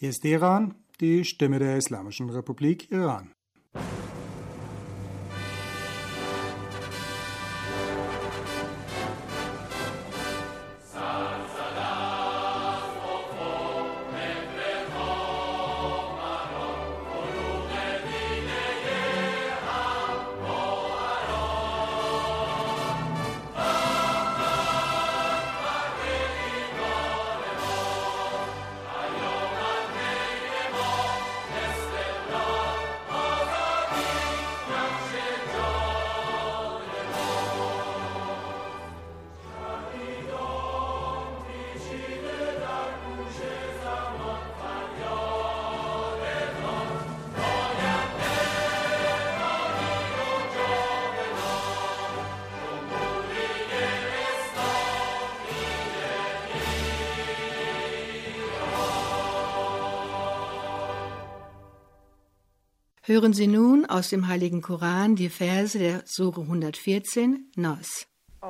Hier ist Iran, die Stimme der Islamischen Republik Iran. Hören Sie nun aus dem Heiligen Koran die Verse der Sure 114, Nas.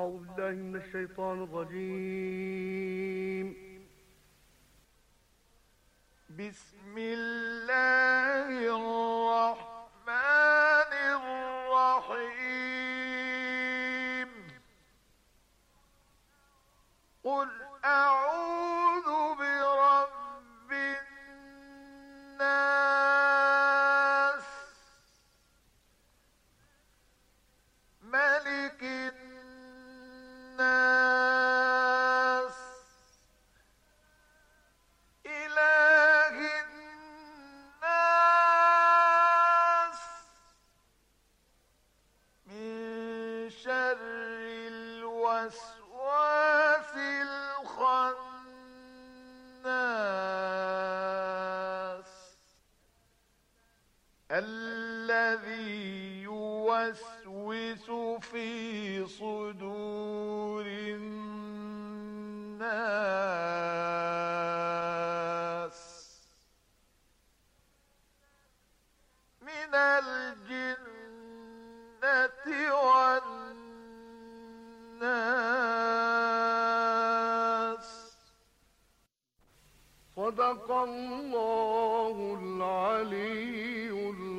Bismillahirrahmanirrahim. Qul a'udhu birabbin nas, malikin nas, ilahin nas, min sharril waswasil khannas, alladhi yuwaswisu fi sudurin nas, minal jinnati wan nas. Sadaqallahul aliyyul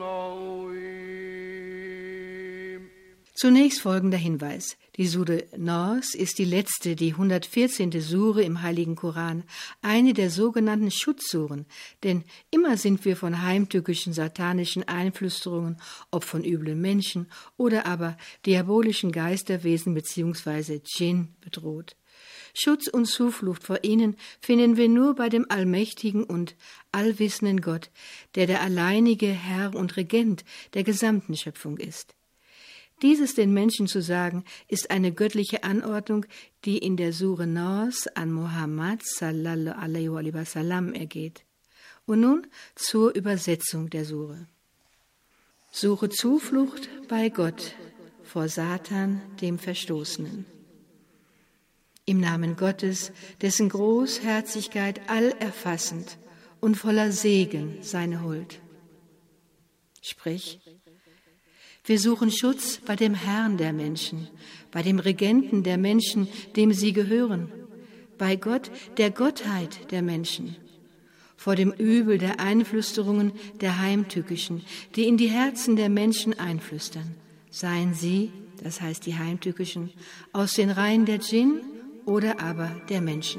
azim. Zunächst folgender Hinweis. Die Sure Nas ist die letzte, die 114. Sure im Heiligen Koran, eine der sogenannten Schutzsuren, denn immer sind wir von heimtückischen satanischen Einflüsterungen, ob von üblen Menschen oder aber diabolischen Geisterwesen bzw. Dschinn bedroht. Schutz und Zuflucht vor ihnen finden wir nur bei dem allmächtigen und allwissenden Gott, der alleinige Herr und Regent der gesamten Schöpfung ist. Dieses den Menschen zu sagen, ist eine göttliche Anordnung, die in der Sure Nas an Muhammad sallallahu alaihi wa sallam ergeht. Und nun zur Übersetzung der Sure. Suche Zuflucht bei Gott vor Satan, dem Verstoßenen. Im Namen Gottes, dessen Großherzigkeit allerfassend und voller Segen seine Huld. Sprich, wir suchen Schutz bei dem Herrn der Menschen, bei dem Regenten der Menschen, dem sie gehören, bei Gott, der Gottheit der Menschen, vor dem Übel der Einflüsterungen der Heimtückischen, die in die Herzen der Menschen einflüstern, seien sie, das heißt die Heimtückischen, aus den Reihen der Dschinn oder aber der Menschen.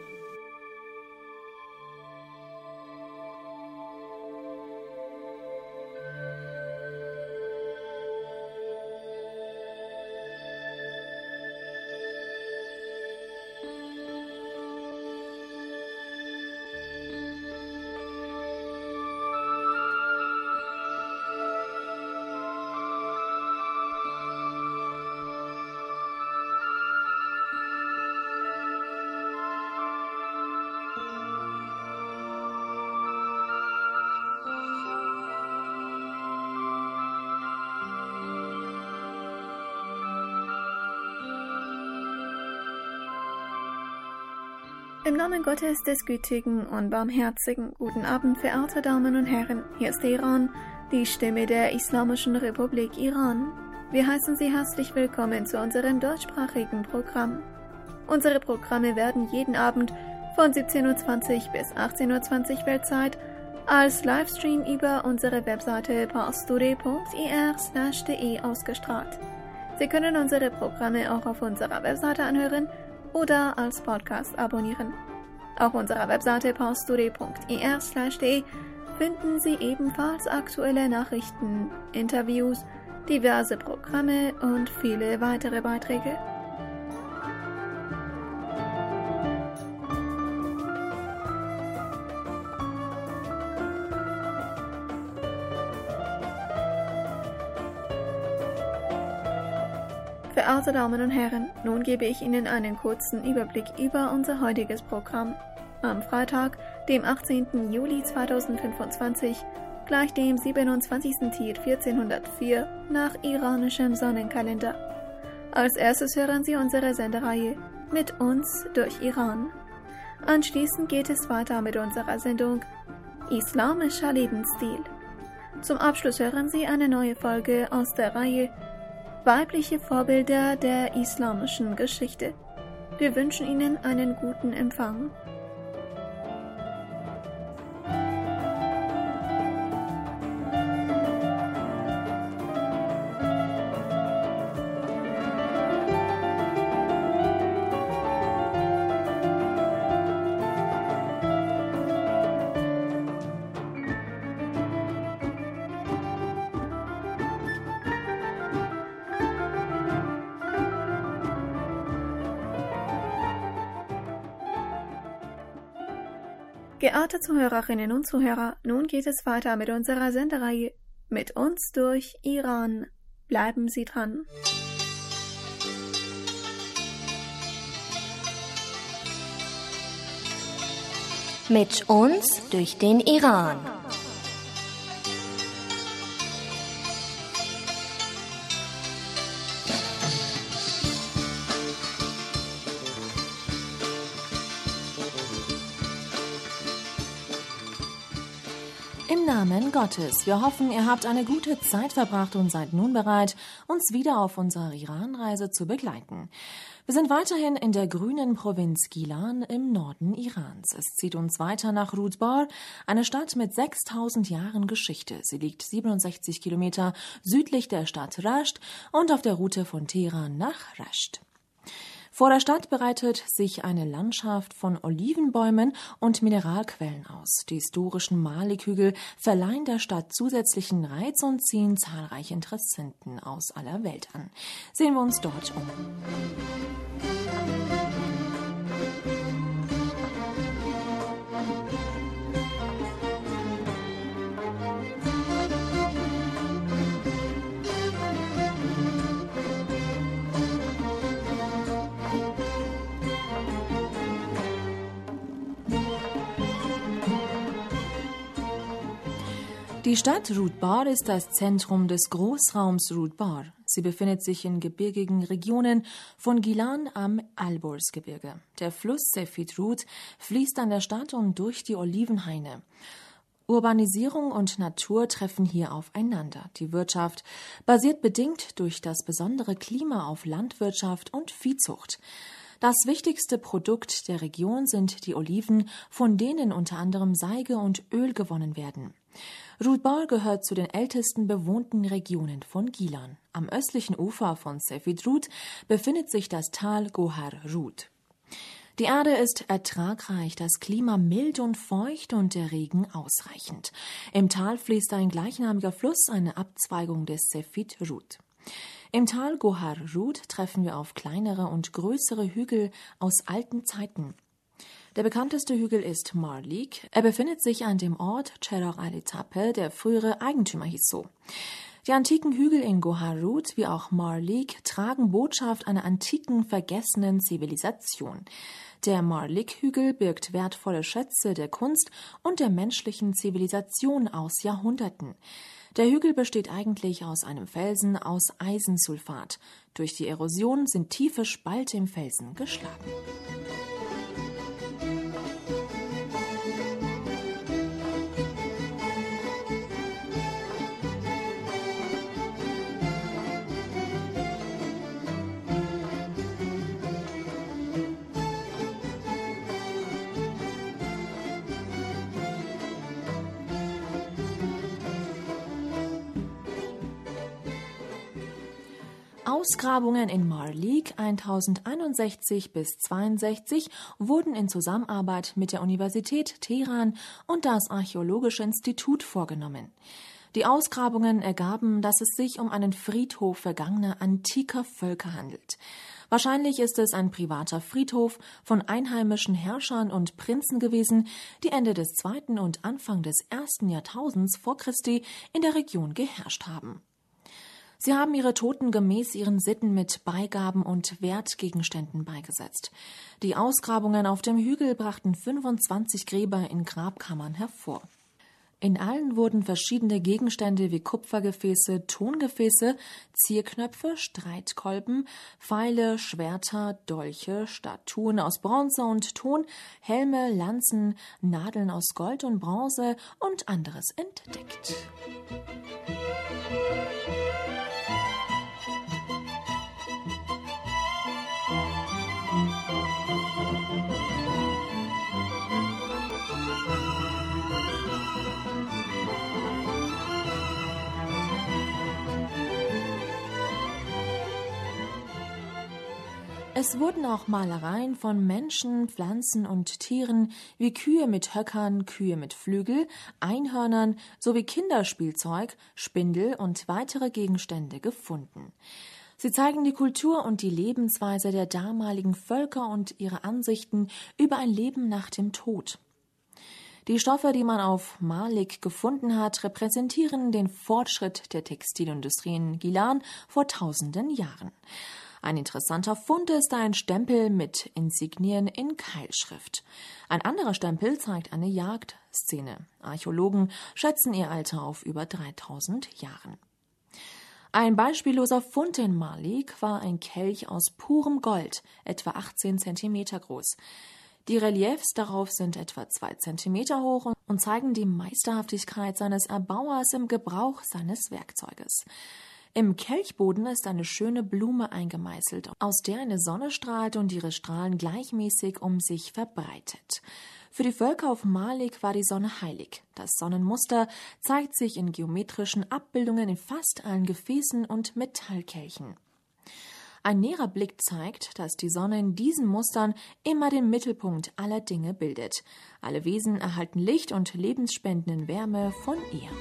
Im Namen Gottes des Gütigen und Barmherzigen, guten Abend, verehrte Damen und Herren. Hier ist Iran, die Stimme der Islamischen Republik Iran. Wir heißen Sie herzlich willkommen zu unserem deutschsprachigen Programm. Unsere Programme werden jeden Abend von 17:20 Uhr bis 18:20 Uhr Weltzeit, als Livestream über unsere Webseite pastory.ir/de ausgestrahlt. Sie können unsere Programme auch auf unserer Webseite anhören oder als Podcast abonnieren. Auf unserer Webseite pastory.ir/de finden Sie ebenfalls aktuelle Nachrichten, Interviews, diverse Programme und viele weitere Beiträge. Verehrte Damen und Herren, nun gebe ich Ihnen einen kurzen Überblick über unser heutiges Programm. Am Freitag, dem 18. Juli 2025, gleich dem 27. Tir 1404 nach iranischem Sonnenkalender. Als erstes hören Sie unsere Sendereihe Mit uns durch Iran. Anschließend geht es weiter mit unserer Sendung Islamischer Lebensstil. Zum Abschluss hören Sie eine neue Folge aus der Reihe Weibliche Vorbilder der islamischen Geschichte. Wir wünschen Ihnen einen guten Empfang. Geehrte Zuhörerinnen und Zuhörer, nun geht es weiter mit unserer Sendereihe Mit uns durch Iran. Bleiben Sie dran. Mit uns durch den Iran. Im Namen Gottes. Wir hoffen, ihr habt eine gute Zeit verbracht und seid nun bereit, uns wieder auf unserer Iran-Reise zu begleiten. Wir sind weiterhin in der grünen Provinz Gilan im Norden Irans. Es zieht uns weiter nach Rudbar, eine Stadt mit 6000 Jahren Geschichte. Sie liegt 67 Kilometer südlich der Stadt Rasht und auf der Route von Teheran nach Rasht. Vor der Stadt breitet sich eine Landschaft von Olivenbäumen und Mineralquellen aus. Die historischen Malik-Hügel verleihen der Stadt zusätzlichen Reiz und ziehen zahlreiche Interessenten aus aller Welt an. Sehen wir uns dort um. Die Stadt Rudbar ist das Zentrum des Großraums Rudbar. Sie befindet sich in gebirgigen Regionen von Gilan am Alborzgebirge. Der Fluss Sefid Rud fließt an der Stadt und durch die Olivenhaine. Urbanisierung und Natur treffen hier aufeinander. Die Wirtschaft basiert bedingt durch das besondere Klima auf Landwirtschaft und Viehzucht. Das wichtigste Produkt der Region sind die Oliven, von denen unter anderem Seige und Öl gewonnen werden. Rudbar gehört zu den ältesten bewohnten Regionen von Gilan. Am östlichen Ufer von Sefid Rud befindet sich das Tal Gohar Rud. Die Erde ist ertragreich, das Klima mild und feucht und der Regen ausreichend. Im Tal fließt ein gleichnamiger Fluss, eine Abzweigung des Sefid Rud. Im Tal Gohar Rud treffen wir auf kleinere und größere Hügel aus alten Zeiten. Der bekannteste Hügel ist Marlik. Er befindet sich an dem Ort Cheragh Ali Tape, der frühere Eigentümer hieß so. Die antiken Hügel in Gohar Rud wie auch Marlik tragen Botschaft einer antiken, vergessenen Zivilisation. Der Marlik-Hügel birgt wertvolle Schätze der Kunst und der menschlichen Zivilisation aus Jahrhunderten. Der Hügel besteht eigentlich aus einem Felsen aus Eisensulfat. Durch die Erosion sind tiefe Spalte im Felsen geschlagen. Ausgrabungen in Marlik 1061 bis 62 wurden in Zusammenarbeit mit der Universität Teheran und das Archäologische Institut vorgenommen. Die Ausgrabungen ergaben, dass es sich um einen Friedhof vergangener antiker Völker handelt. Wahrscheinlich ist es ein privater Friedhof von einheimischen Herrschern und Prinzen gewesen, die Ende des 2. und Anfang des 1. Jahrtausends vor Christi in der Region geherrscht haben. Sie haben ihre Toten gemäß ihren Sitten mit Beigaben und Wertgegenständen beigesetzt. Die Ausgrabungen auf dem Hügel brachten 25 Gräber in Grabkammern hervor. In allen wurden verschiedene Gegenstände wie Kupfergefäße, Tongefäße, Zierknöpfe, Streitkolben, Pfeile, Schwerter, Dolche, Statuen aus Bronze und Ton, Helme, Lanzen, Nadeln aus Gold und Bronze und anderes entdeckt. Es wurden auch Malereien von Menschen, Pflanzen und Tieren wie Kühe mit Höckern, Kühe mit Flügel, Einhörnern sowie Kinderspielzeug, Spindel und weitere Gegenstände gefunden. Sie zeigen die Kultur und die Lebensweise der damaligen Völker und ihre Ansichten über ein Leben nach dem Tod. Die Stoffe, die man auf Marlik gefunden hat, repräsentieren den Fortschritt der Textilindustrie in Gilan vor tausenden Jahren. Ein interessanter Fund ist ein Stempel mit Insignien in Keilschrift. Ein anderer Stempel zeigt eine Jagdszene. Archäologen schätzen ihr Alter auf über 3000 Jahren. Ein beispielloser Fund in Marlik war ein Kelch aus purem Gold, etwa 18 cm groß. Die Reliefs darauf sind etwa 2 cm hoch und zeigen die Meisterhaftigkeit seines Erbauers im Gebrauch seines Werkzeuges. Im Kelchboden ist eine schöne Blume eingemeißelt, aus der eine Sonne strahlt und ihre Strahlen gleichmäßig um sich verbreitet. Für die Völker auf Marlik war die Sonne heilig. Das Sonnenmuster zeigt sich in geometrischen Abbildungen in fast allen Gefäßen und Metallkelchen. Ein näherer Blick zeigt, dass die Sonne in diesen Mustern immer den Mittelpunkt aller Dinge bildet. Alle Wesen erhalten Licht und lebensspendende Wärme von ihr.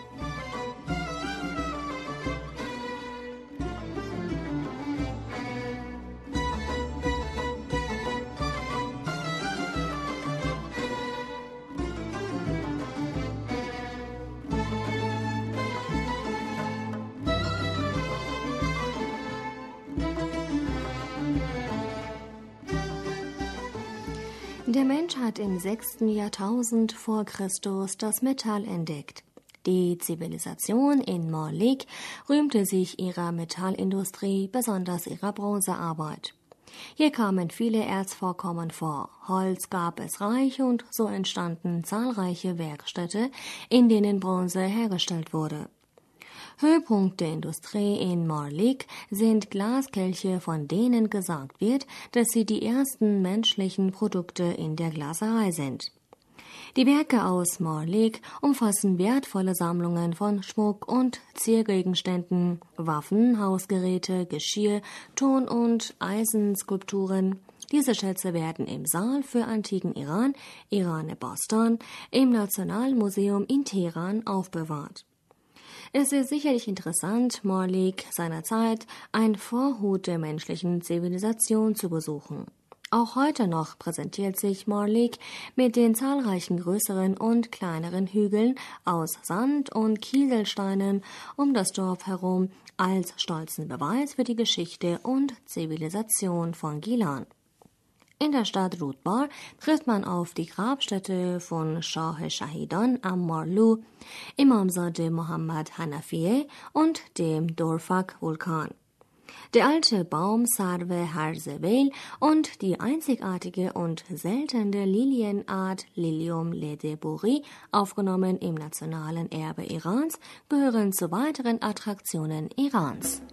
Der Mensch hat im 6. Jahrtausend vor Christus das Metall entdeckt. Die Zivilisation in Marlik rühmte sich ihrer Metallindustrie, besonders ihrer Bronzearbeit. Hier kamen viele Erzvorkommen vor, Holz gab es reich und so entstanden zahlreiche Werkstätte, in denen Bronze hergestellt wurde. Höhepunkt der Industrie in Marlik sind Glaskelche, von denen gesagt wird, dass sie die ersten menschlichen Produkte in der Glaserei sind. Die Werke aus Marlik umfassen wertvolle Sammlungen von Schmuck und Ziergegenständen, Waffen, Hausgeräte, Geschirr, Ton- und Eisenskulpturen. Diese Schätze werden im Saal für antiken Iran, Iran-Bostan, im Nationalmuseum in Teheran aufbewahrt. Es ist sicherlich interessant, Marlik seinerzeit, ein Vorhut der menschlichen Zivilisation, zu besuchen. Auch heute noch präsentiert sich Marlik mit den zahlreichen größeren und kleineren Hügeln aus Sand und Kieselsteinen um das Dorf herum als stolzen Beweis für die Geschichte und Zivilisation von Gilan. In der Stadt Rudbar trifft man auf die Grabstätte von Shah Shahidan am Marlu, Imamzadeh Mohammad Hanafieh und dem Dorfak-Vulkan. Der alte Baum Sarve Harzevel und die einzigartige und seltene Lilienart Lilium ledeburi, aufgenommen im nationalen Erbe Irans, gehören zu weiteren Attraktionen Irans.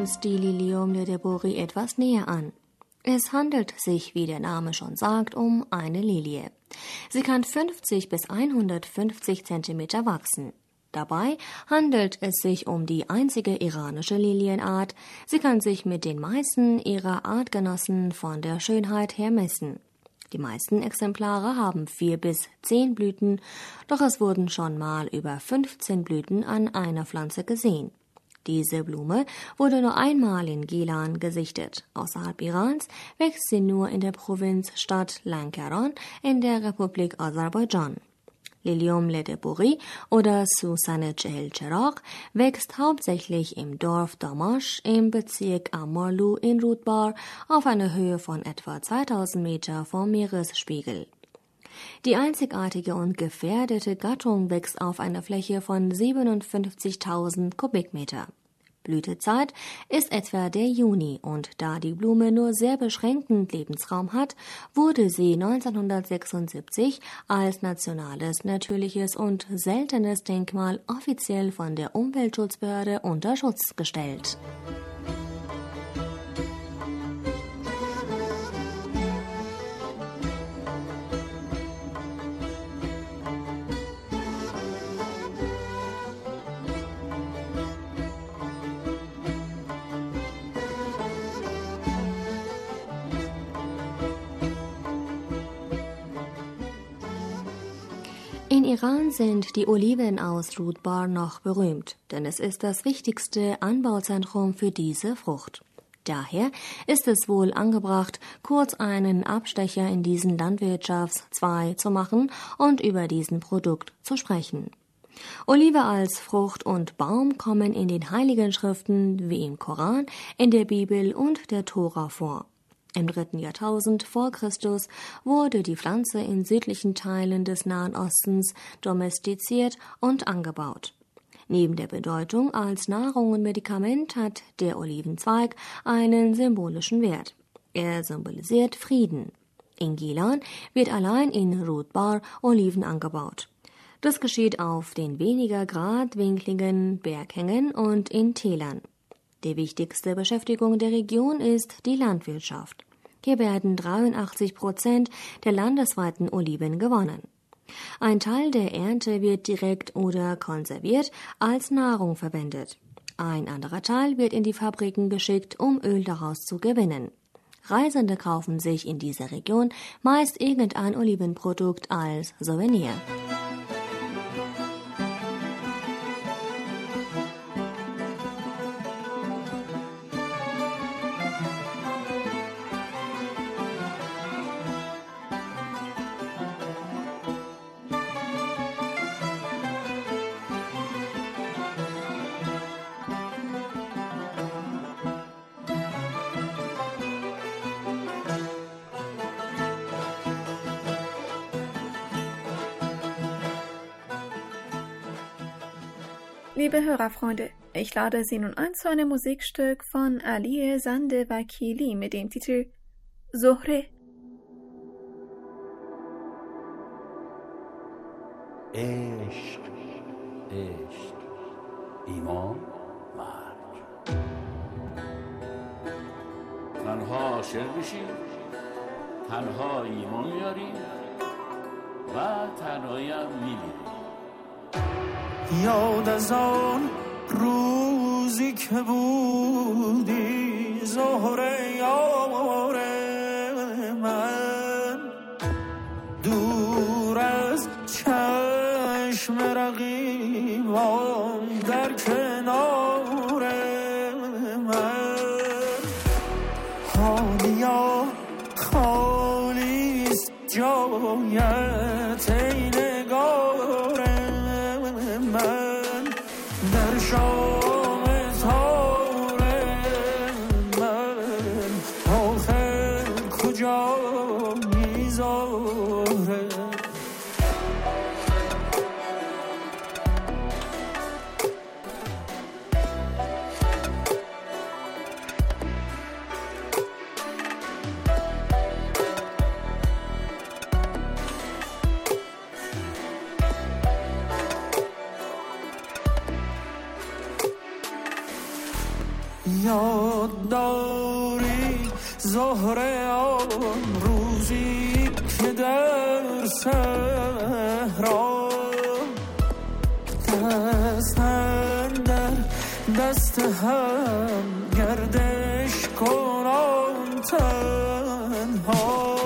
uns die Lilium ledebori etwas näher an. Es handelt sich, wie der Name schon sagt, um eine Lilie. Sie kann 50 bis 150 Zentimeter wachsen. Dabei handelt es sich um die einzige iranische Lilienart. Sie kann sich mit den meisten ihrer Artgenossen von der Schönheit her messen. Die meisten Exemplare haben 4 bis 10 Blüten, doch es wurden schon mal über 15 Blüten an einer Pflanze gesehen. Diese Blume wurde nur einmal in Gilan gesichtet. Außerhalb Irans wächst sie nur in der Provinzstadt Lankaran in der Republik Aserbaidschan. Lilium ledebori oder Susanet el-Cheragh wächst hauptsächlich im Dorf Damasch im Bezirk Amarlu in Rudbar auf einer Höhe von etwa 2000 Meter vom Meeresspiegel. Die einzigartige und gefährdete Gattung wächst auf einer Fläche von 57.000 Kubikmeter. Blütezeit ist etwa der Juni und da die Blume nur sehr beschränkten Lebensraum hat, wurde sie 1976 als nationales, natürliches und seltenes Denkmal offiziell von der Umweltschutzbehörde unter Schutz gestellt. In Iran sind die Oliven aus Rudbar noch berühmt, denn es ist das wichtigste Anbauzentrum für diese Frucht. Daher ist es wohl angebracht, kurz einen Abstecher in diesen Landwirtschaftszweig zu machen und über diesen Produkt zu sprechen. Olive als Frucht und Baum kommen in den Heiligen Schriften wie im Koran, in der Bibel und der Tora vor. Im 3. Jahrtausend vor Christus wurde die Pflanze in südlichen Teilen des Nahen Ostens domestiziert und angebaut. Neben der Bedeutung als Nahrung und Medikament hat der Olivenzweig einen symbolischen Wert. Er symbolisiert Frieden. In Gilan wird allein in Rudbar Oliven angebaut. Das geschieht auf den weniger geradwinkligen Berghängen und in Tälern. Die wichtigste Beschäftigung der Region ist die Landwirtschaft. Hier werden 83% der landesweiten Oliven gewonnen. Ein Teil der Ernte wird direkt oder konserviert als Nahrung verwendet. Ein anderer Teil wird in die Fabriken geschickt, um Öl daraus zu gewinnen. Reisende kaufen sich in dieser Region meist irgendein Olivenprodukt als Souvenir. Liebe Hörerfreunde, ich lade Sie nun ein zu einem Musikstück von Ali Zande Vakili mit dem Titel Zohre. عشق عشق ایمان مرگ تنها عاشق بشیم تنها ایمان میاریم و تنهایی هم میمیریم یاد از آن روزی که بودی زهره یار من دور از چشم رقیبان در کنار من حالیا خالیست جایت ای نگار من در شام تار من آخر کجا میذاره یاد داری ظهر آن روزی که در صحرا دست در دست هم گردش کنان تنها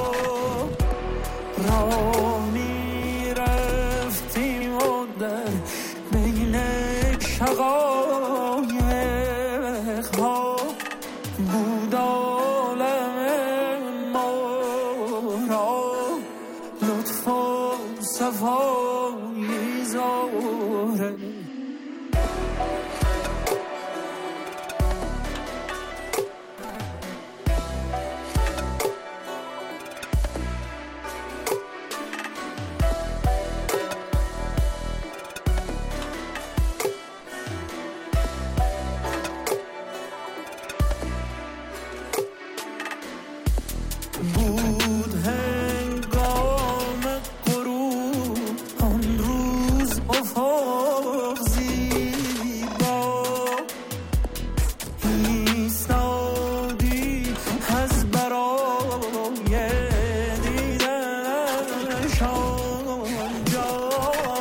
راه می رفتیم و در بین شقایق ها بود عالم ما را لطف و صفایی زاره بود هنگام غروب آن روز افق زیبا ایستادی از برای دیدنش آنجا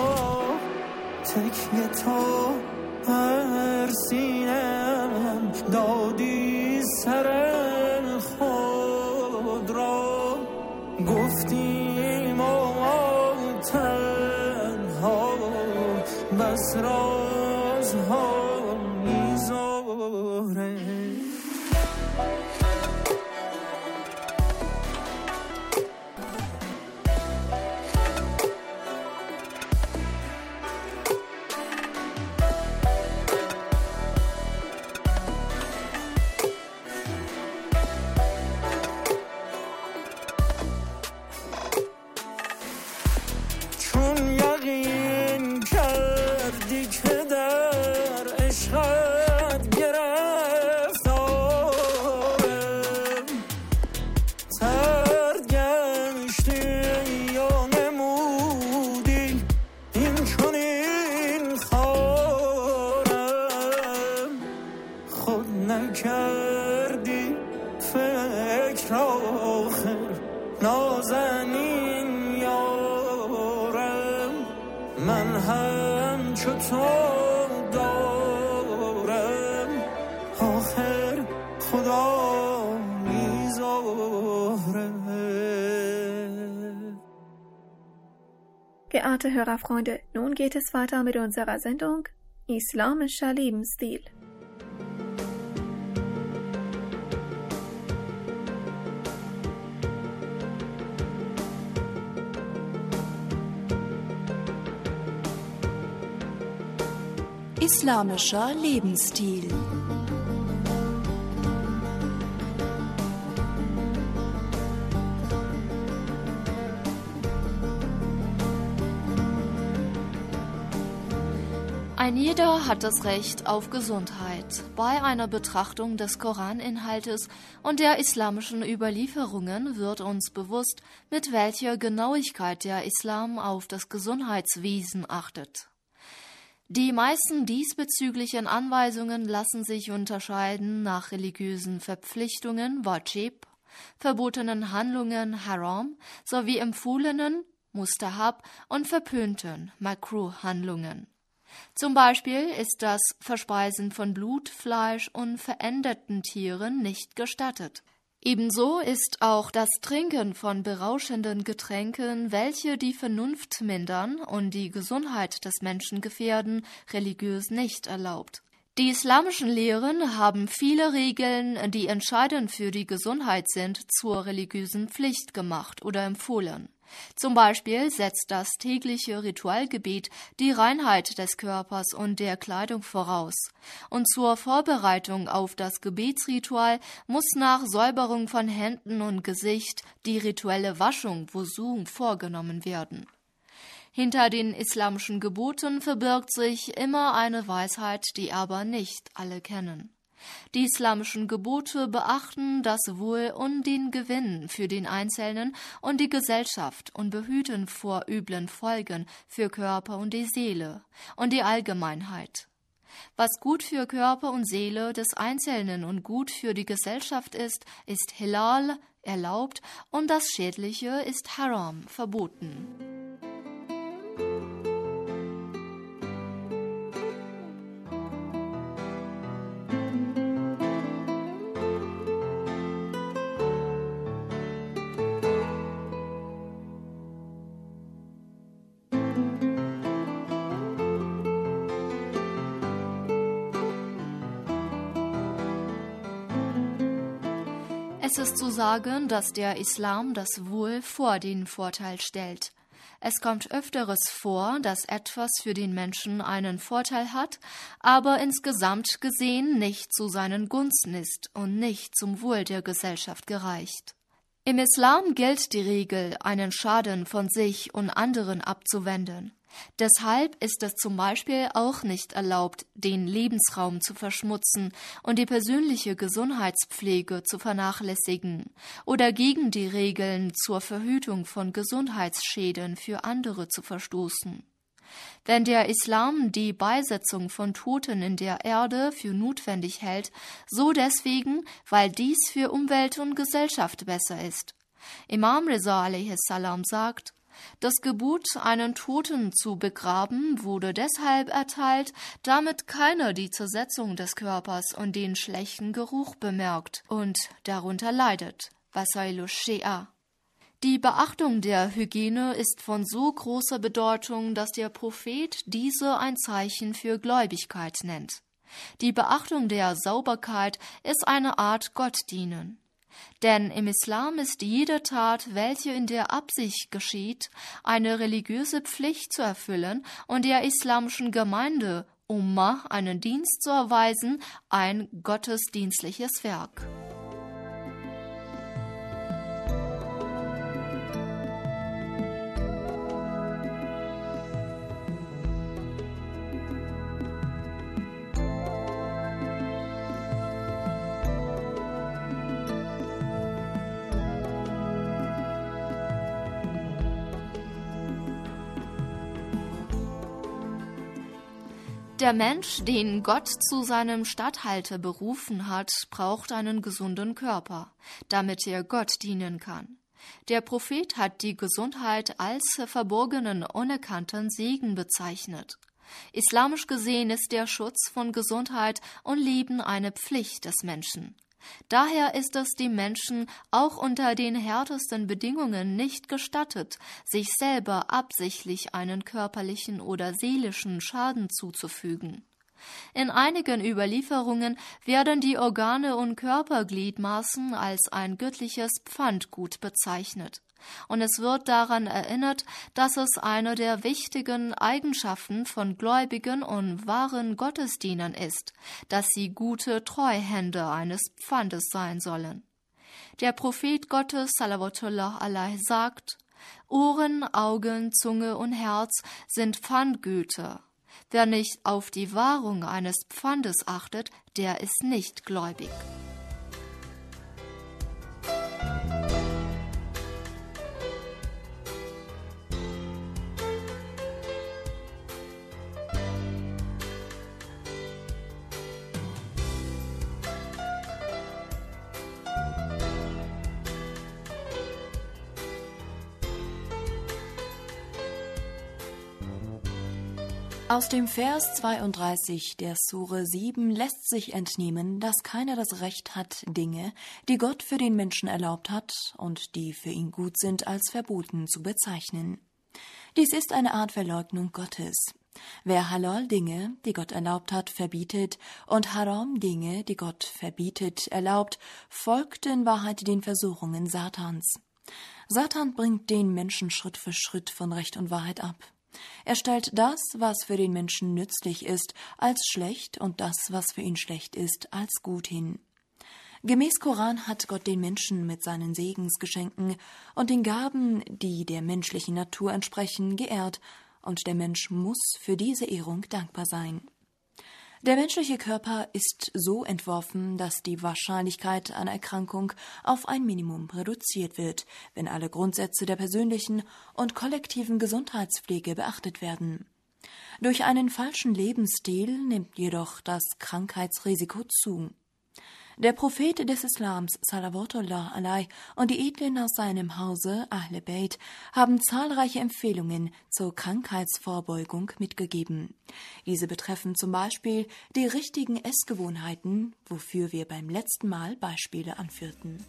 تکیه تا هر سینم دادی سر گفتیم ما تنها بس رازها میذاره نکردی فکر آخر نازنین یارم من همچو تو دارم آخر خدا میذاره. Geehrte Hörerfreunde, nun geht es weiter mit unserer Sendung Islamischer Lebensstil. Islamischer Lebensstil. Ein jeder hat das Recht auf Gesundheit. Bei einer Betrachtung des Koraninhaltes und der islamischen Überlieferungen wird uns bewusst, mit welcher Genauigkeit der Islam auf das Gesundheitswesen achtet. Die meisten diesbezüglichen Anweisungen lassen sich unterscheiden nach religiösen Verpflichtungen, Wajib, verbotenen Handlungen, Haram, sowie empfohlenen, Mustahab und verpönten, Makruh-Handlungen. Zum Beispiel ist das Verspeisen von Blut, Fleisch und veränderten Tieren nicht gestattet. Ebenso ist auch das Trinken von berauschenden Getränken, welche die Vernunft mindern und die Gesundheit des Menschen gefährden, religiös nicht erlaubt. Die islamischen Lehren haben viele Regeln, die entscheidend für die Gesundheit sind, zur religiösen Pflicht gemacht oder empfohlen. Zum Beispiel setzt das tägliche Ritualgebet die Reinheit des Körpers und der Kleidung voraus. Und zur Vorbereitung auf das Gebetsritual muss nach Säuberung von Händen und Gesicht die rituelle Waschung, Wudu, vorgenommen werden. Hinter den islamischen Geboten verbirgt sich immer eine Weisheit, die aber nicht alle kennen. Die islamischen Gebote beachten das Wohl und den Gewinn für den Einzelnen und die Gesellschaft und behüten vor üblen Folgen für Körper und die Seele und die Allgemeinheit. Was gut für Körper und Seele des Einzelnen und gut für die Gesellschaft ist, ist Halal, erlaubt, und das Schädliche ist Haram, verboten. Es ist zu sagen, dass der Islam das Wohl vor den Vorteil stellt. Es kommt öfteres vor, dass etwas für den Menschen einen Vorteil hat, aber insgesamt gesehen nicht zu seinen Gunsten ist und nicht zum Wohl der Gesellschaft gereicht. Im Islam gilt die Regel, einen Schaden von sich und anderen abzuwenden. Deshalb ist es zum Beispiel auch nicht erlaubt, den Lebensraum zu verschmutzen und die persönliche Gesundheitspflege zu vernachlässigen oder gegen die Regeln zur Verhütung von Gesundheitsschäden für andere zu verstoßen. Wenn der Islam die Beisetzung von Toten in der Erde für notwendig hält, so deswegen, weil dies für Umwelt und Gesellschaft besser ist. Imam Reza a.s. sagt: Das Gebot, einen Toten zu begraben, wurde deshalb erteilt, damit keiner die Zersetzung des Körpers und den schlechten Geruch bemerkt und darunter leidet. Wasailu Shia. Die Beachtung der Hygiene ist von so großer Bedeutung, dass der Prophet diese ein Zeichen für Gläubigkeit nennt. Die Beachtung der Sauberkeit ist eine Art Gottdienen. Denn im Islam ist jede Tat, welche in der Absicht geschieht, eine religiöse Pflicht zu erfüllen und der islamischen Gemeinde, Ummah, einen Dienst zu erweisen, ein gottesdienstliches Werk. Der Mensch, den Gott zu seinem Statthalter berufen hat, braucht einen gesunden Körper, damit er Gott dienen kann. Der Prophet hat die Gesundheit als verborgenen, unerkannten Segen bezeichnet. Islamisch gesehen ist der Schutz von Gesundheit und Leben eine Pflicht des Menschen. Daher ist es dem Menschen auch unter den härtesten Bedingungen nicht gestattet, sich selber absichtlich einen körperlichen oder seelischen Schaden zuzufügen. In einigen Überlieferungen werden die Organe und Körpergliedmaßen als ein göttliches Pfandgut bezeichnet. Und es wird daran erinnert, dass es eine der wichtigen Eigenschaften von Gläubigen und wahren Gottesdienern ist, dass sie gute Treuhänder eines Pfandes sein sollen. Der Prophet Gottes, salawatullah alaihi, sagt: Ohren, Augen, Zunge und Herz sind Pfandgüter. Wer nicht auf die Wahrung eines Pfandes achtet, der ist nicht gläubig. Aus dem Vers 32 der Sure 7 lässt sich entnehmen, dass keiner das Recht hat, Dinge, die Gott für den Menschen erlaubt hat und die für ihn gut sind, als verboten zu bezeichnen. Dies ist eine Art Verleugnung Gottes. Wer Halal Dinge, die Gott erlaubt hat, verbietet und Haram Dinge, die Gott verbietet, erlaubt, folgt in Wahrheit den Versuchungen Satans. Satan bringt den Menschen Schritt für Schritt von Recht und Wahrheit ab. Er stellt das, was für den Menschen nützlich ist, als schlecht und das, was für ihn schlecht ist, als gut hin. Gemäß Koran hat Gott den Menschen mit seinen Segensgeschenken und den Gaben, die der menschlichen Natur entsprechen, geehrt, und der Mensch muss für diese Ehrung dankbar sein. Der menschliche Körper ist so entworfen, dass die Wahrscheinlichkeit einer Erkrankung auf ein Minimum reduziert wird, wenn alle Grundsätze der persönlichen und kollektiven Gesundheitspflege beachtet werden. Durch einen falschen Lebensstil nimmt jedoch das Krankheitsrisiko zu. Der Prophet des Islams, Salawatullah alaihi, und die Edlen aus seinem Hause, Ahle Bayt, haben zahlreiche Empfehlungen zur Krankheitsvorbeugung mitgegeben. Diese betreffen zum Beispiel die richtigen Essgewohnheiten, wofür wir beim letzten Mal Beispiele anführten.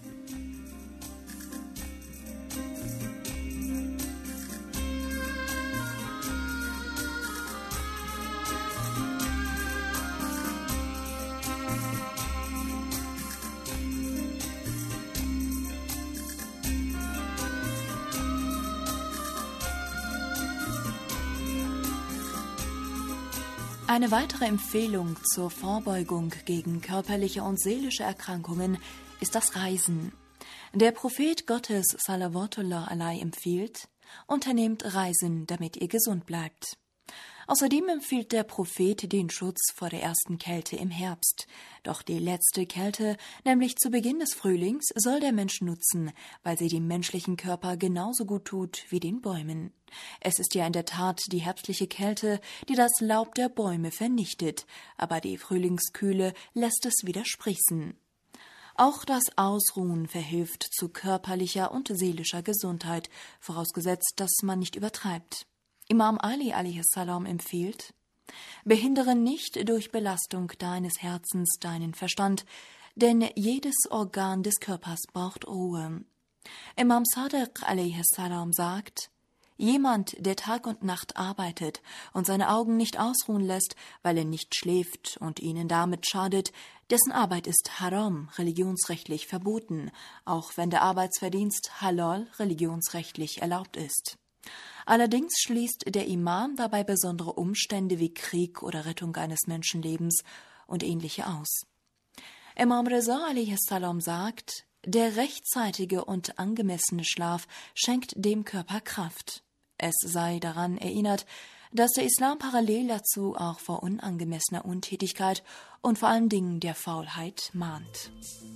Eine weitere Empfehlung zur Vorbeugung gegen körperliche und seelische Erkrankungen ist das Reisen. Der Prophet Gottes Salawatullah alaihi empfiehlt: Unternehmt Reisen, damit ihr gesund bleibt. Außerdem empfiehlt der Prophet den Schutz vor der ersten Kälte im Herbst. Doch die letzte Kälte, nämlich zu Beginn des Frühlings, soll der Mensch nutzen, weil sie dem menschlichen Körper genauso gut tut wie den Bäumen. Es ist ja in der Tat die herbstliche Kälte, die das Laub der Bäume vernichtet, aber die Frühlingskühle lässt es wieder sprießen. Auch das Ausruhen verhilft zu körperlicher und seelischer Gesundheit, vorausgesetzt, dass man nicht übertreibt. Imam Ali a.s. empfiehlt: Behindere nicht durch Belastung deines Herzens deinen Verstand, denn jedes Organ des Körpers braucht Ruhe. Imam Sadiq a.s. sagt: Jemand, der Tag und Nacht arbeitet und seine Augen nicht ausruhen lässt, weil er nicht schläft und ihnen damit schadet, dessen Arbeit ist Haram, religionsrechtlich verboten, auch wenn der Arbeitsverdienst Halal, religionsrechtlich erlaubt ist. Allerdings schließt der Imam dabei besondere Umstände wie Krieg oder Rettung eines Menschenlebens und ähnliche aus. Imam Reza a.s. sagt: Der rechtzeitige und angemessene Schlaf schenkt dem Körper Kraft. Es sei daran erinnert, dass der Islam parallel dazu auch vor unangemessener Untätigkeit und vor allen Dingen der Faulheit mahnt.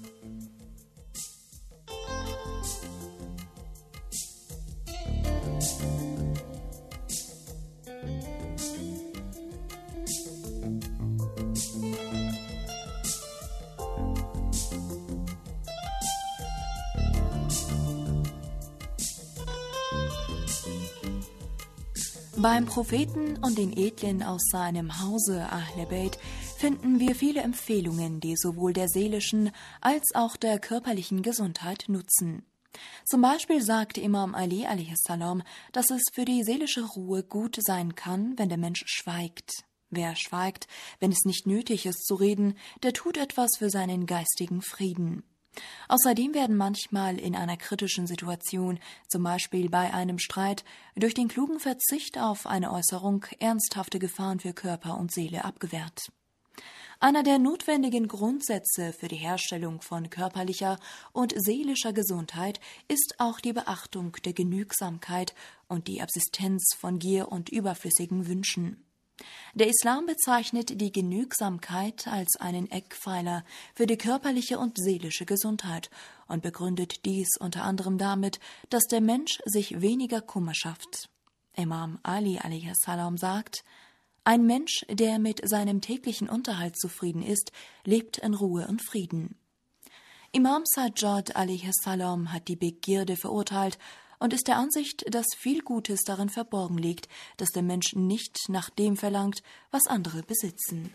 Beim Propheten und den Edlen aus seinem Hause Ahle Bayt finden wir viele Empfehlungen, die sowohl der seelischen als auch der körperlichen Gesundheit nutzen. Zum Beispiel sagte Imam Ali a.s., dass es für die seelische Ruhe gut sein kann, wenn der Mensch schweigt. Wer schweigt, wenn es nicht nötig ist zu reden, der tut etwas für seinen geistigen Frieden. Außerdem werden manchmal in einer kritischen Situation, zum Beispiel bei einem Streit, durch den klugen Verzicht auf eine Äußerung ernsthafte Gefahren für Körper und Seele abgewehrt. Einer der notwendigen Grundsätze für die Herstellung von körperlicher und seelischer Gesundheit ist auch die Beachtung der Genügsamkeit und die Absistenz von Gier und überflüssigen Wünschen. Der Islam bezeichnet die Genügsamkeit als einen Eckpfeiler für die körperliche und seelische Gesundheit und begründet dies unter anderem damit, dass der Mensch sich weniger Kummer schafft. Imam Ali a.s. sagt: Ein Mensch, der mit seinem täglichen Unterhalt zufrieden ist, lebt in Ruhe und Frieden. Imam Sajjad a.s. hat die Begierde verurteilt und ist der Ansicht, dass viel Gutes darin verborgen liegt, dass der Mensch nicht nach dem verlangt, was andere besitzen.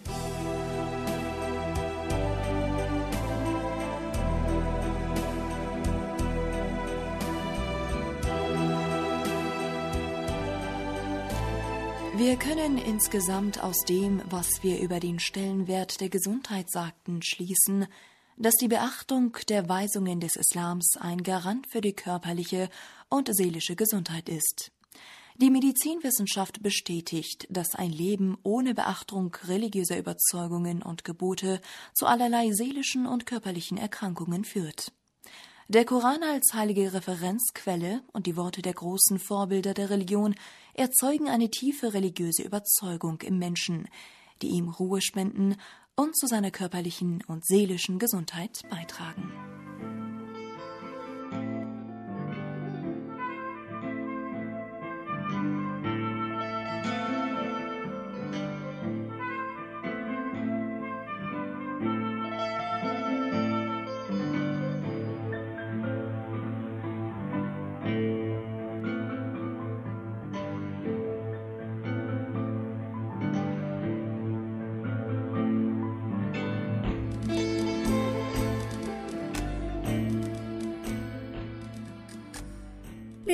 Wir können insgesamt aus dem, was wir über den Stellenwert der Gesundheit sagten, schließen, dass die Beachtung der Weisungen des Islams ein Garant für die körperliche und seelische Gesundheit ist. Die Medizinwissenschaft bestätigt, dass ein Leben ohne Beachtung religiöser Überzeugungen und Gebote zu allerlei seelischen und körperlichen Erkrankungen führt. Der Koran als heilige Referenzquelle und die Worte der großen Vorbilder der Religion erzeugen eine tiefe religiöse Überzeugung im Menschen, die ihm Ruhe spenden und zu seiner körperlichen und seelischen Gesundheit beitragen.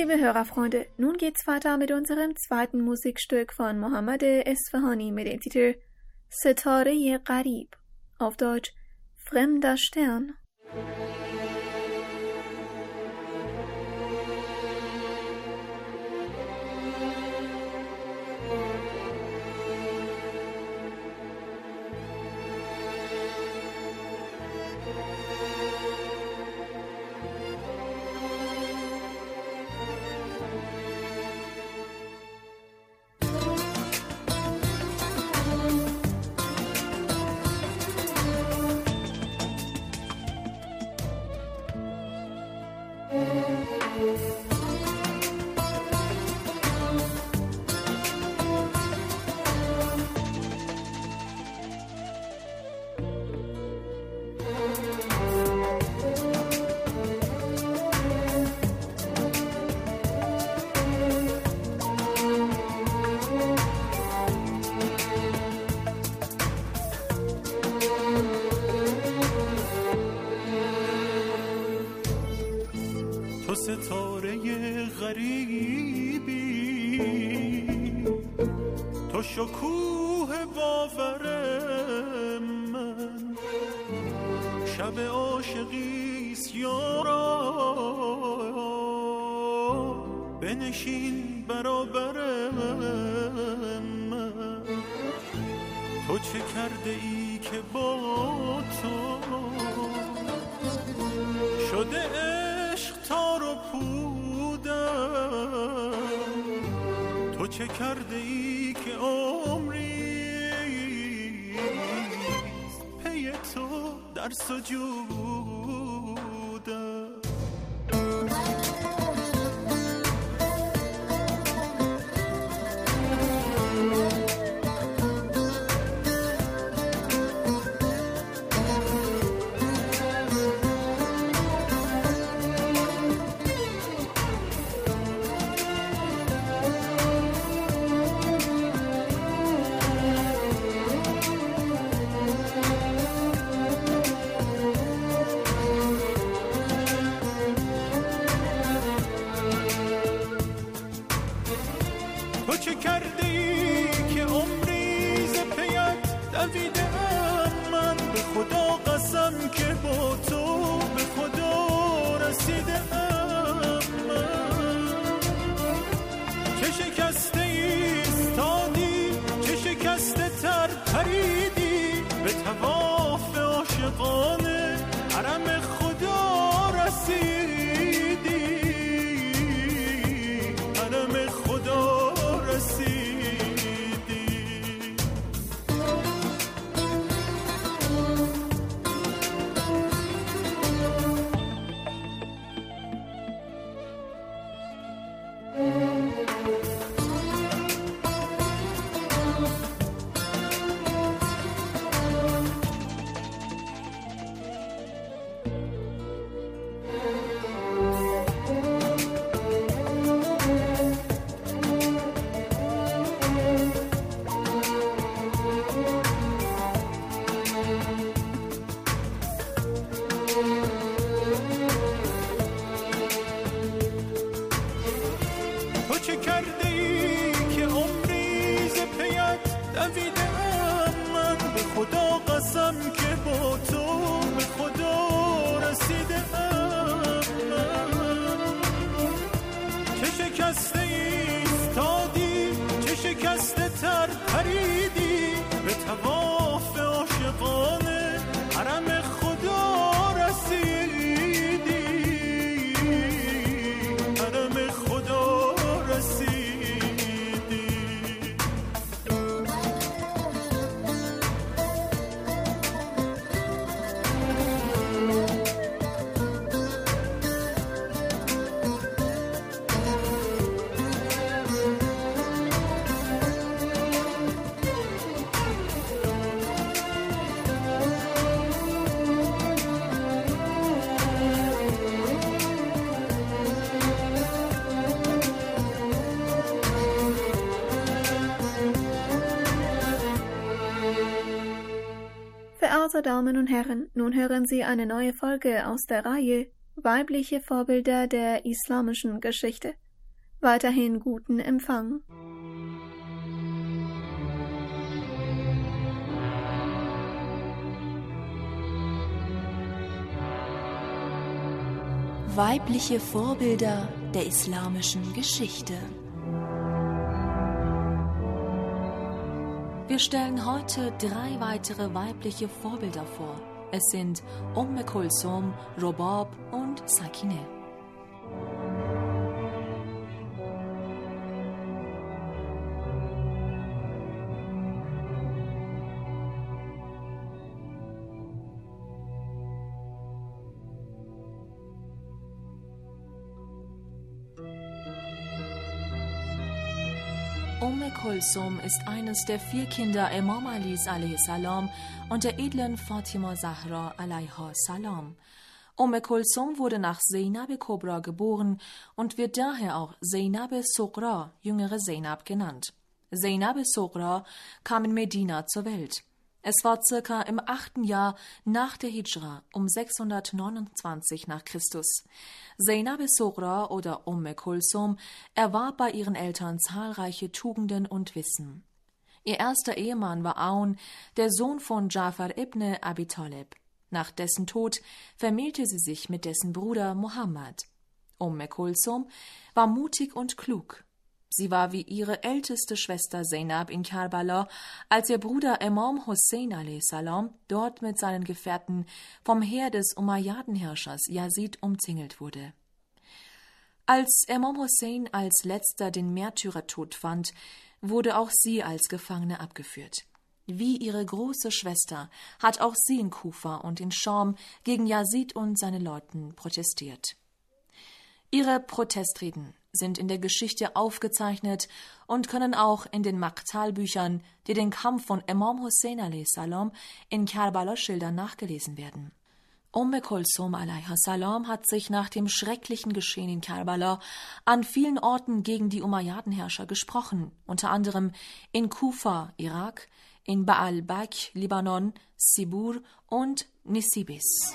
Liebe Hörerfreunde, nun geht's weiter mit unserem zweiten Musikstück von Mohammad Esfahani mit dem Titel Setare Gharib, auf Deutsch Fremder Stern. تو ستاره غریبی، تو شکوه باور من، شب عاشقیست یارا، بنشین برابر من. تو چه کرده ای که با تو شده عشق تار و پودم؟ تو چه کرده ای که عمری پی تو در سجودم؟ تو چه کرده ای که عمری ز پیت دویدم من؟ به خدا قسم که با تو به خدا رسیدم من. چه شکسته ایستادی، چه شکسته تر پریدی، به طواف عاشقانه حرم خدا رسیدی، حرم خدا رسیدی. تو چه کرده ای که عمری ز پیت دویدم من؟ به خدا قسم که با تو به خدا رسیدم من. چه شکسته ایستادی، چه شکسته تر پریدی، به طواف عاشقانه حرم خدا رسیدی، حرم خدا رسیدی. Verehrte Damen und Herren, nun hören Sie eine neue Folge aus der Reihe Weibliche Vorbilder der islamischen Geschichte. Weiterhin guten Empfang. Weibliche Vorbilder der islamischen Geschichte. Wir stellen heute 3 weitere weibliche Vorbilder vor. Es sind Kulsum, Robab und Sakineh. Kulsum ist eines der 4 Kinder Imam Alis a.s. und der edlen Fatima Zahra a.s. Kulsum wurde nach Zainab Kobra geboren und wird daher auch Zainab Sughra, jüngere Zainab, genannt. Zainab Sughra kam in Medina zur Welt. Es war circa im 8. Jahr nach der Hijra, um 629 nach Christus. Zainab Sughra oder Kulsum erwarb bei ihren Eltern zahlreiche Tugenden und Wissen. Ihr erster Ehemann war Aun, der Sohn von Ja'far ibn Abi Talib. Nach dessen Tod vermählte sie sich mit dessen Bruder Muhammad. Kulsum war mutig und klug. Sie war wie ihre älteste Schwester Zainab in Karbala, als ihr Bruder Imam Hussein a.s. dort mit seinen Gefährten vom Heer des Umayyadenherrschers Yazid umzingelt wurde. Als Imam Hussein als letzter den Märtyrertod fand, wurde auch sie als Gefangene abgeführt. Wie ihre große Schwester hat auch sie in Kufa und in Scham gegen Yazid und seine Leuten protestiert. Ihre Protestreden sind in der Geschichte aufgezeichnet und können auch in den Maqtal-Büchern, die den Kampf von Imam Hussein a.s. in Karbala schildern, nachgelesen werden. Kulsum a.s. hat sich nach dem schrecklichen Geschehen in Karbala an vielen Orten gegen die Umayyadenherrscher gesprochen, unter anderem in Kufa, Irak, in Baalbek, Libanon, Sibur und Nisibis.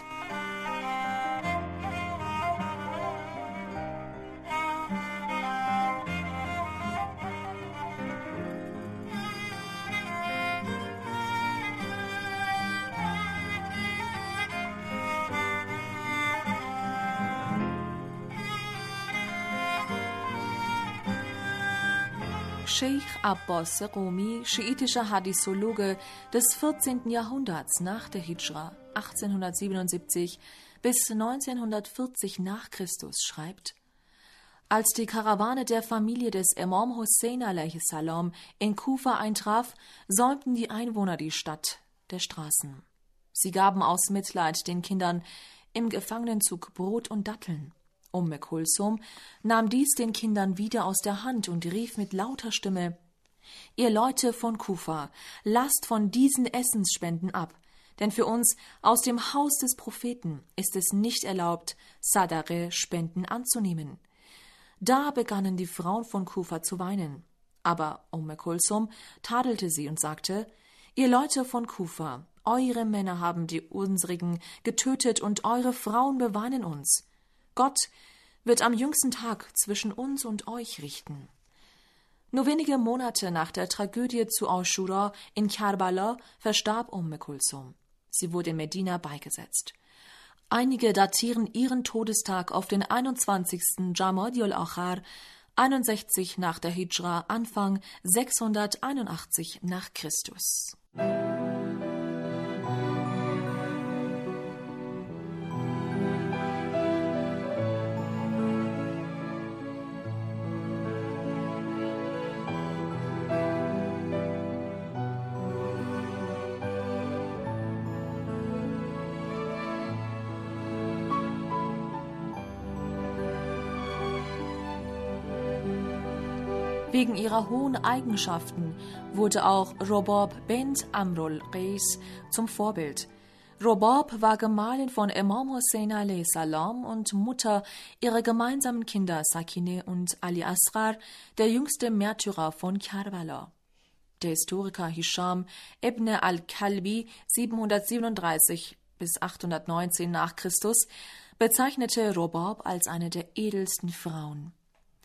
Sheikh Abbas Qumi, schiitischer Hadithologe des 14. Jahrhunderts nach der Hijra, 1877 bis 1940 nach Christus, schreibt: Als die Karawane der Familie des Imam Hussein a.s. in Kufa eintraf, säumten die Einwohner die Stadt der Straßen. Sie gaben aus Mitleid den Kindern im Gefangenenzug Brot und Datteln. Kulsum nahm dies den Kindern wieder aus der Hand und rief mit lauter Stimme: Ihr Leute von Kufa, lasst von diesen Essensspenden ab, denn für uns aus dem Haus des Propheten ist es nicht erlaubt, Sadaqe-Spenden anzunehmen. Da begannen die Frauen von Kufa zu weinen, aber Kulsum tadelte sie und sagte: Ihr Leute von Kufa, eure Männer haben die unsrigen getötet und eure Frauen beweinen uns. Gott wird am jüngsten Tag zwischen uns und euch richten. Nur wenige Monate nach der Tragödie zu Ashura in Karbala verstarb Kulsum. Sie wurde in Medina beigesetzt. Einige datieren ihren Todestag auf den 21. Jamadiul Akhar, 61 nach der Hijra, Anfang 681 nach Christus. Wegen ihrer hohen Eigenschaften wurde auch Robab bint Amrul Qais zum Vorbild. Robab war Gemahlin von Imam Hussein a.s. und Mutter ihrer gemeinsamen Kinder Sakineh und Ali Asghar, der jüngste Märtyrer von Karbala. Der Historiker Hisham ibn al-Kalbi 737 bis 819 nach Christus bezeichnete Robab als eine der edelsten Frauen.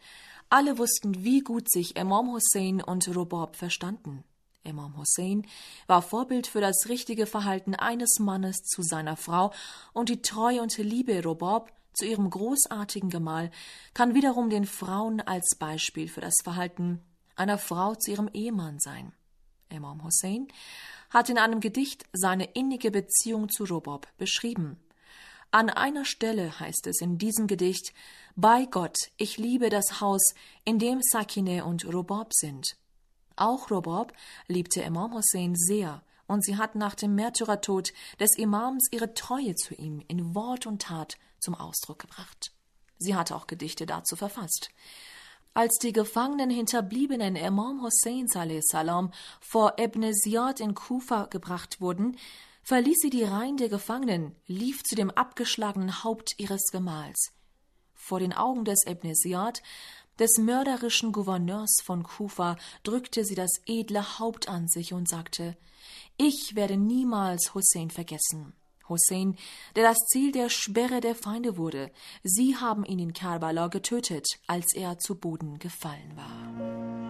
Alle wussten, wie gut sich Imam Hussein und Robob verstanden. Imam Hussein war Vorbild für das richtige Verhalten eines Mannes zu seiner Frau, und die Treue und Liebe Robob zu ihrem großartigen Gemahl kann wiederum den Frauen als Beispiel für das Verhalten einer Frau zu ihrem Ehemann sein. Imam Hussein hat in einem Gedicht seine innige Beziehung zu Robob beschrieben. An einer Stelle heißt es in diesem Gedicht: Bei Gott, ich liebe das Haus, in dem Sakineh und Robob sind. Auch Robob liebte Imam Hussein sehr, und sie hat nach dem Märtyrertod des Imams ihre Treue zu ihm in Wort und Tat zum Ausdruck gebracht. Sie hatte auch Gedichte dazu verfasst. Als die gefangenen Hinterbliebenen Imam Husseins a.s. vor Ibn Ziyad in Kufa gebracht wurden, verließ sie die Reihen der Gefangenen, lief zu dem abgeschlagenen Haupt ihres Gemahls. Vor den Augen des Ibn Ziyad, des mörderischen Gouverneurs von Kufa, drückte sie das edle Haupt an sich und sagte: Ich werde niemals Hussein vergessen. Hussein, der das Ziel der Sperre der Feinde wurde. Sie haben ihn in Karbala getötet, als er zu Boden gefallen war.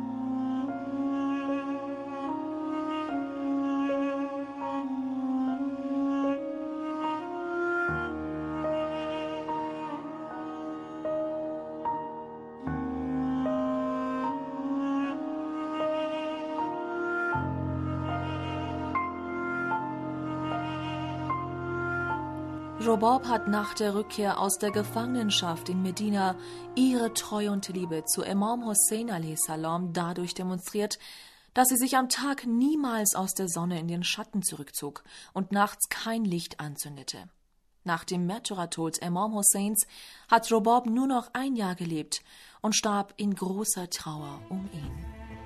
Robob hat nach der Rückkehr aus der Gefangenschaft in Medina ihre Treue und Liebe zu Imam Hussein a.s. dadurch demonstriert, dass sie sich am Tag niemals aus der Sonne in den Schatten zurückzog und nachts kein Licht anzündete. Nach dem Märtyrertod Imam Husseins hat Robob nur noch 1 Jahr gelebt und starb in großer Trauer um ihn.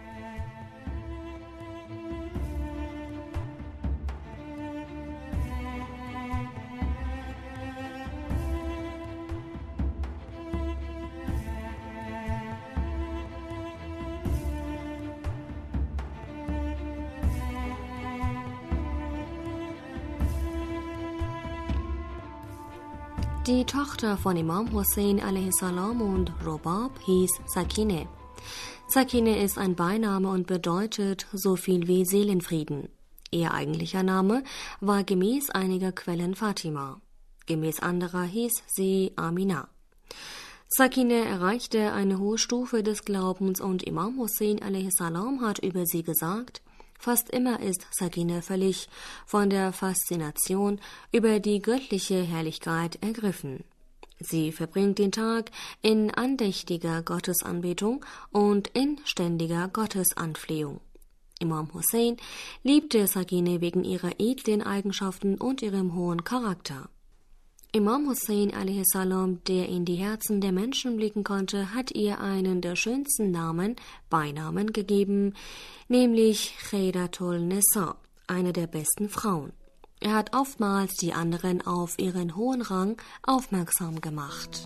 Die Tochter von Imam Hussein a.s. und Robob hieß Sakineh. Sakineh ist ein Beiname und bedeutet so viel wie Seelenfrieden. Ihr eigentlicher Name war gemäß einiger Quellen Fatima. Gemäß anderer hieß sie Amina. Sakineh erreichte eine hohe Stufe des Glaubens und Imam Hussein a.s. hat über sie gesagt: Fast immer ist Sakineh völlig von der Faszination über die göttliche Herrlichkeit ergriffen. Sie verbringt den Tag in andächtiger Gottesanbetung und in ständiger Gottesanflehung. Imam Hussein liebte Sakineh wegen ihrer edlen Eigenschaften und ihrem hohen Charakter. Imam Hussein a.s., der in die Herzen der Menschen blicken konnte, hat ihr einen der schönsten Beinamen gegeben, nämlich Khaidatul Nisa, eine der besten Frauen. Er hat oftmals die anderen auf ihren hohen Rang aufmerksam gemacht.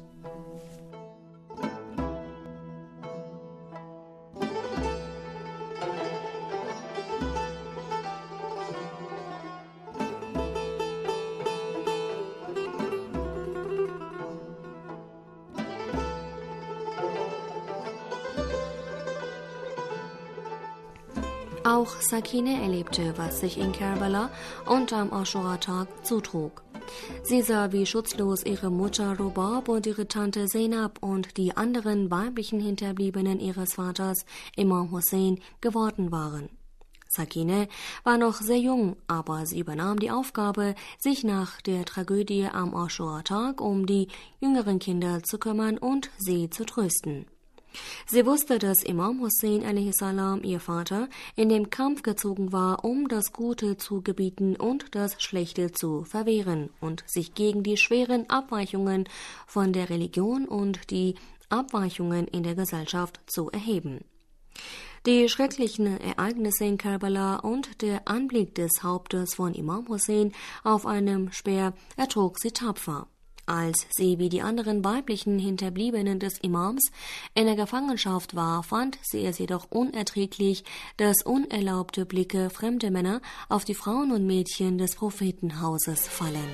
Auch Sakineh erlebte, was sich in Karbala und am Aschura-Tag zutrug. Sie sah, wie schutzlos ihre Mutter Robob und ihre Tante Zainab und die anderen weiblichen Hinterbliebenen ihres Vaters, Imam Hussein, geworden waren. Sakineh war noch sehr jung, aber sie übernahm die Aufgabe, sich nach der Tragödie am Aschura-Tag um die jüngeren Kinder zu kümmern und sie zu trösten. Sie wusste, dass Imam Hussein a.s., ihr Vater, in den Kampf gezogen war, um das Gute zu gebieten und das Schlechte zu verwehren und sich gegen die schweren Abweichungen von der Religion und die Abweichungen in der Gesellschaft zu erheben. Die schrecklichen Ereignisse in Karbala und der Anblick des Hauptes von Imam Hussein auf einem Speer ertrug sie tapfer. Als sie wie die anderen weiblichen Hinterbliebenen des Imams in der Gefangenschaft war, fand sie es jedoch unerträglich, dass unerlaubte Blicke fremder Männer auf die Frauen und Mädchen des Prophetenhauses fallen.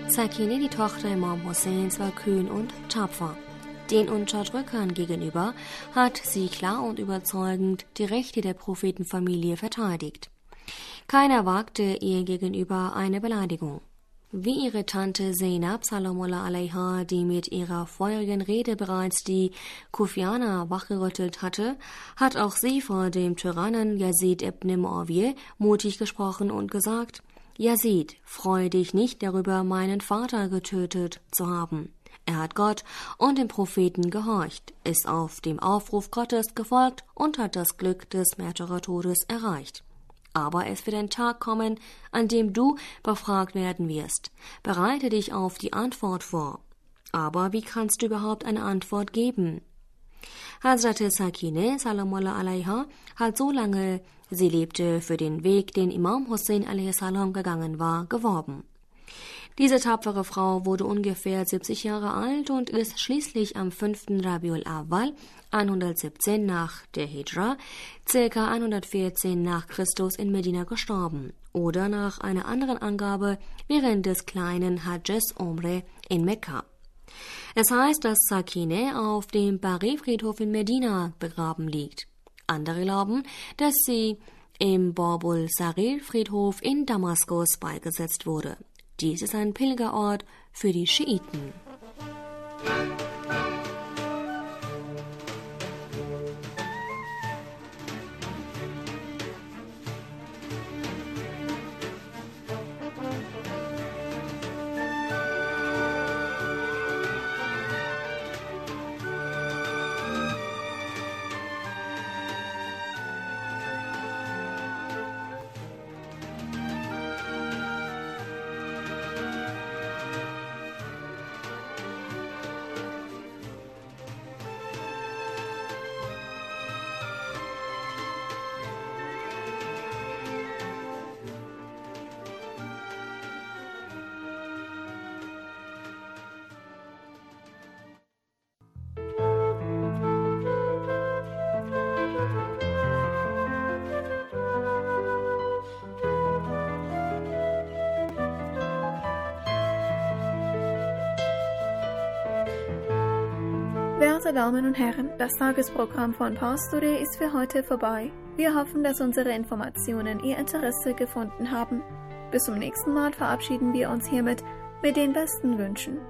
Sakine, die Tochter Imam Husseins, war kühn und tapfer. Den Unterdrückern gegenüber hat sie klar und überzeugend die Rechte der Prophetenfamilie verteidigt. Keiner wagte ihr gegenüber eine Beleidigung. Wie ihre Tante Zainab Salamullah alaiha, die mit ihrer feurigen Rede bereits die Kufianer wachgerüttelt hatte, hat auch sie vor dem Tyrannen Yazid ibn Muawiyah mutig gesprochen und gesagt: Yazid, freue dich nicht darüber, meinen Vater getötet zu haben. Er hat Gott und dem Propheten gehorcht, ist auf dem Aufruf Gottes gefolgt und hat das Glück des Märtyrertodes erreicht. Aber es wird ein Tag kommen, an dem du befragt werden wirst. Bereite dich auf die Antwort vor. Aber wie kannst du überhaupt eine Antwort geben? Hazrat Sakine Salamullah alaiha hat so lange sie lebte für den Weg, den Imam Hussein a.s. gegangen war, geworben. Diese tapfere Frau wurde ungefähr 70 Jahre alt und ist schließlich am 5. Rabiul Awwal 117 nach der Hijra, ca. 114 nach Christus in Medina gestorben oder nach einer anderen Angabe während des kleinen Hajjes Umre in Mekka. Es heißt, dass Sakine auf dem Baqi-Friedhof in Medina begraben liegt. Andere glauben, dass sie im Borbul Sarir-Friedhof in Damaskus beigesetzt wurde. Dies ist ein Pilgerort für die Schiiten. Werte Damen und Herren, das Tagesprogramm von Pars Today ist für heute vorbei. Wir hoffen, dass unsere Informationen Ihr Interesse gefunden haben. Bis zum nächsten Mal verabschieden wir uns hiermit mit den besten Wünschen.